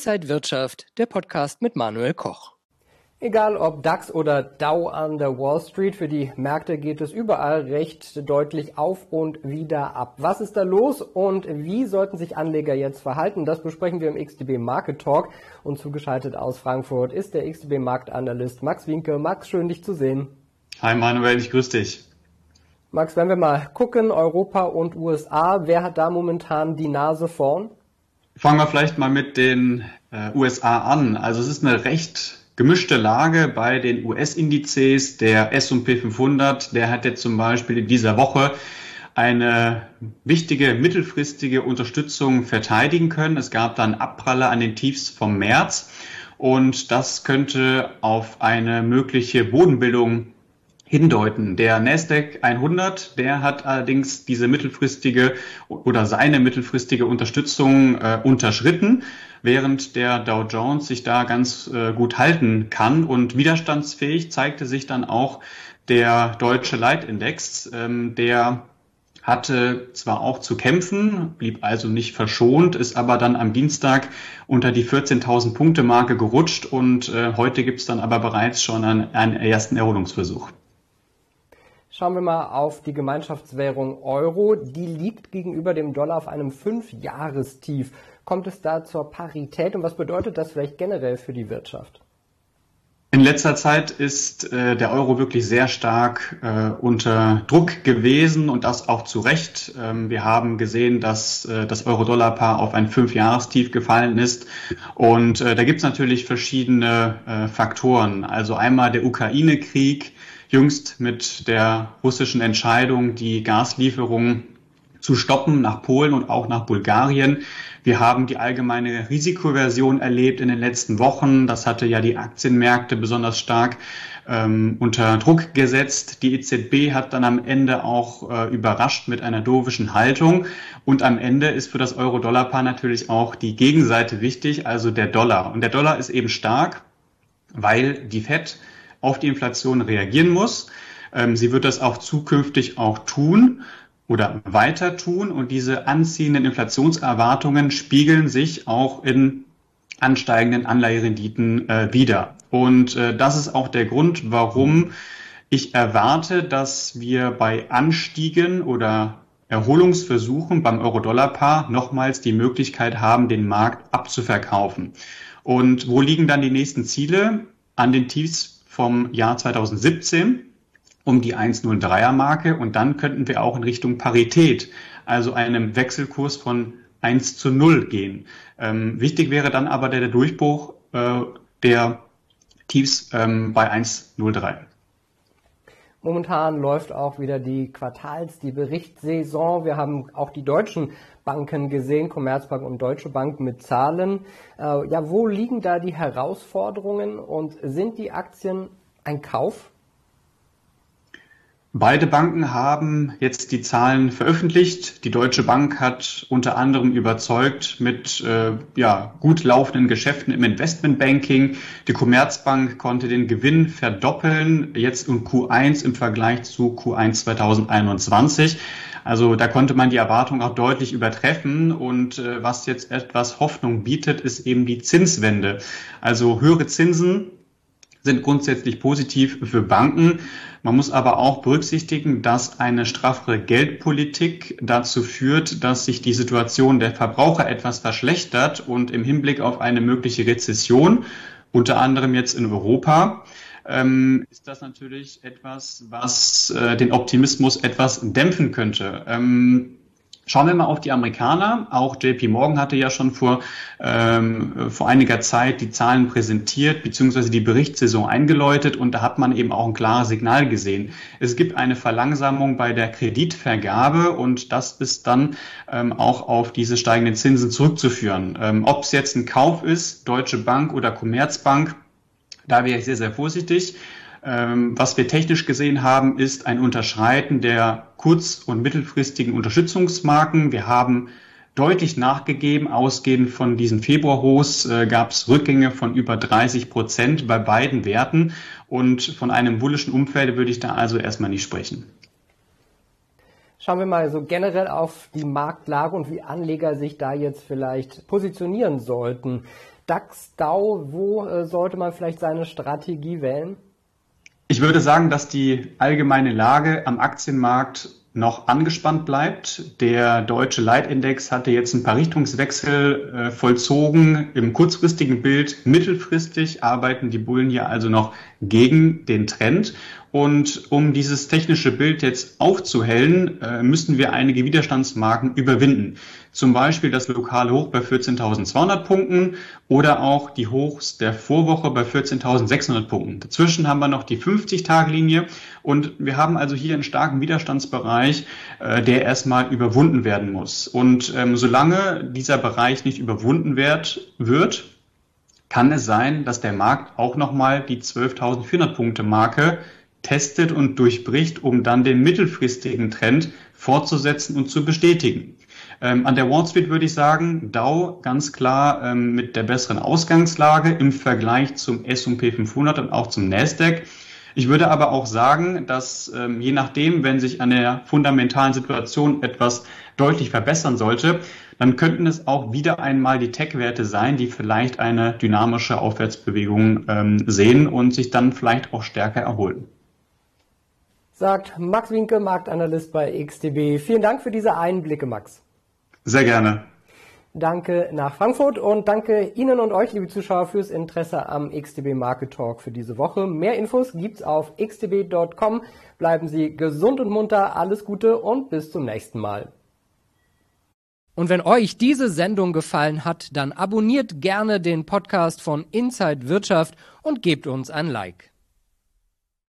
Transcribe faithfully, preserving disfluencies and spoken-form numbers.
Inside Wirtschaft, der Podcast mit Manuel Koch. Egal ob DAX oder Dow an der Wall Street, für die Märkte geht es überall recht deutlich auf und wieder ab. Was ist da los und wie sollten sich Anleger jetzt verhalten? Das besprechen wir im X T B Market Talk. Und zugeschaltet aus Frankfurt ist der X T B Marktanalyst Max Wienke. Max, schön dich zu sehen. Hi Manuel, ich grüße dich. Max, wenn wir mal gucken, Europa und U S A, wer hat da momentan die Nase vorn? Fangen wir vielleicht mal mit den äh, U S A an. Also es ist eine recht gemischte Lage bei den U S-Indizes. Der S und P fünfhundert, der hat jetzt zum Beispiel in dieser Woche eine wichtige mittelfristige Unterstützung verteidigen können. Es gab dann Abpraller an den Tiefs vom März und das könnte auf eine mögliche Bodenbildung hindeuten. Der Nasdaq hundert, der hat allerdings diese mittelfristige oder seine mittelfristige Unterstützung äh, unterschritten, während der Dow Jones sich da ganz äh, gut halten kann. Und widerstandsfähig zeigte sich dann auch der deutsche Leitindex, ähm, der hatte zwar auch zu kämpfen, blieb also nicht verschont, ist aber dann am Dienstag unter die vierzehntausend Punkte Marke gerutscht und äh, heute gibt es dann aber bereits schon einen, einen ersten Erholungsversuch. Schauen wir mal auf die Gemeinschaftswährung Euro. Die liegt gegenüber dem Dollar auf einem Fünfjahrestief. Kommt es da zur Parität und was bedeutet das vielleicht generell für die Wirtschaft? In letzter Zeit ist äh, der Euro wirklich sehr stark äh, unter Druck gewesen und das auch zu Recht. Ähm, wir haben gesehen, dass äh, das Euro-Dollar-Paar auf ein Fünfjahrestief gefallen ist und äh, da gibt es natürlich verschiedene äh, Faktoren. Also einmal der Ukraine-Krieg, jüngst mit der russischen Entscheidung, die Gaslieferungen zu stoppen nach Polen und auch nach Bulgarien. Wir haben die allgemeine Risikoversion erlebt in den letzten Wochen. Das hatte ja die Aktienmärkte besonders stark ähm, unter Druck gesetzt. Die E Z B hat dann am Ende auch äh, überrascht mit einer dovischen Haltung. Und am Ende ist für das Euro-Dollar-Paar natürlich auch die Gegenseite wichtig, also der Dollar. Und der Dollar ist eben stark, weil die Fed auf die Inflation reagieren muss. Ähm, sie wird das auch zukünftig auch tun oder weiter tun. Und diese anziehenden Inflationserwartungen spiegeln sich auch in ansteigenden Anleiherenditen äh, wider. Und äh, das ist auch der Grund, warum ich erwarte, dass wir bei Anstiegen oder Erholungsversuchen beim Euro-Dollar-Paar nochmals die Möglichkeit haben, den Markt abzuverkaufen. Und wo liegen dann die nächsten Ziele? An den Tiefs vom Jahr zweitausendsiebzehn um die eins Komma null dreier Marke und dann könnten wir auch in Richtung Parität, also einem Wechselkurs von eins zu null gehen. Ähm, wichtig wäre dann aber der, der Durchbruch äh, der Tiefs ähm, bei eins Komma null drei. Momentan läuft auch wieder die Quartals-, die Berichtssaison. Wir haben auch die deutschen Banken gesehen, Commerzbank und Deutsche Bank mit Zahlen. Äh, ja, wo liegen da die Herausforderungen und sind die Aktien ein Kauf? Beide Banken haben jetzt die Zahlen veröffentlicht. Die Deutsche Bank hat unter anderem überzeugt mit äh, ja, gut laufenden Geschäften im Investmentbanking. Die Commerzbank konnte den Gewinn verdoppeln, jetzt in Q eins im Vergleich zu Q eins zweitausendeinundzwanzig. Also da konnte man die Erwartung auch deutlich übertreffen und äh, was jetzt etwas Hoffnung bietet, ist eben die Zinswende. Also höhere Zinsen sind grundsätzlich positiv für Banken. Man muss aber auch berücksichtigen, dass eine straffere Geldpolitik dazu führt, dass sich die Situation der Verbraucher etwas verschlechtert und im Hinblick auf eine mögliche Rezession, unter anderem jetzt in Europa, ähm, ist das natürlich etwas, was äh, den Optimismus etwas dämpfen könnte. Ähm, Schauen wir mal auf die Amerikaner. Auch J P Morgan hatte ja schon vor, ähm, vor einiger Zeit die Zahlen präsentiert bzw. die Berichtssaison eingeläutet und da hat man eben auch ein klares Signal gesehen. Es gibt eine Verlangsamung bei der Kreditvergabe und das ist dann ähm, auch auf diese steigenden Zinsen zurückzuführen. Ähm, ob es jetzt ein Kauf ist, Deutsche Bank oder Commerzbank, da wäre ich sehr, sehr vorsichtig. Was wir technisch gesehen haben, ist ein Unterschreiten der kurz- und mittelfristigen Unterstützungsmarken. Wir haben deutlich nachgegeben. Ausgehend von diesen Februarhochs äh, gab es Rückgänge von über dreißig Prozent bei beiden Werten. Und von einem bullischen Umfeld würde ich da also erstmal nicht sprechen. Schauen wir mal so generell auf die Marktlage und wie Anleger sich da jetzt vielleicht positionieren sollten. DAX, Dow, wo äh, sollte man vielleicht seine Strategie wählen? Ich würde sagen, dass die allgemeine Lage am Aktienmarkt noch angespannt bleibt. Der deutsche Leitindex hatte jetzt ein paar Richtungswechsel äh, vollzogen im kurzfristigen Bild. Mittelfristig arbeiten die Bullen hier also noch gegen den Trend. Und um dieses technische Bild jetzt aufzuhellen, äh, müssen wir einige Widerstandsmarken überwinden. Zum Beispiel das lokale Hoch bei vierzehntausendzweihundert Punkten oder auch die Hochs der Vorwoche bei vierzehntausendsechshundert Punkten. Dazwischen haben wir noch die fünfzig-Tage-Linie und wir haben also hier einen starken Widerstandsbereich, äh, der erstmal überwunden werden muss. Und ähm, solange dieser Bereich nicht überwunden wird, wird, kann es sein, dass der Markt auch nochmal die zwölftausendvierhundert Punkte Marke testet und durchbricht, um dann den mittelfristigen Trend fortzusetzen und zu bestätigen. Ähm, an der Wall Street würde ich sagen, Dow ganz klar ähm, mit der besseren Ausgangslage im Vergleich zum S und P fünfhundert und auch zum Nasdaq. Ich würde aber auch sagen, dass ähm, je nachdem, wenn sich an der fundamentalen Situation etwas deutlich verbessern sollte, dann könnten es auch wieder einmal die Tech-Werte sein, die vielleicht eine dynamische Aufwärtsbewegung ähm, sehen und sich dann vielleicht auch stärker erholen. Sagt Max Wienke, Marktanalyst bei X T B. Vielen Dank für diese Einblicke, Max. Sehr gerne. Danke nach Frankfurt und danke Ihnen und euch, liebe Zuschauer, fürs Interesse am X T B Market Talk für diese Woche. Mehr Infos gibt's auf x t b punkt com. Bleiben Sie gesund und munter, alles Gute und bis zum nächsten Mal. Und wenn euch diese Sendung gefallen hat, dann abonniert gerne den Podcast von Inside Wirtschaft und gebt uns ein Like.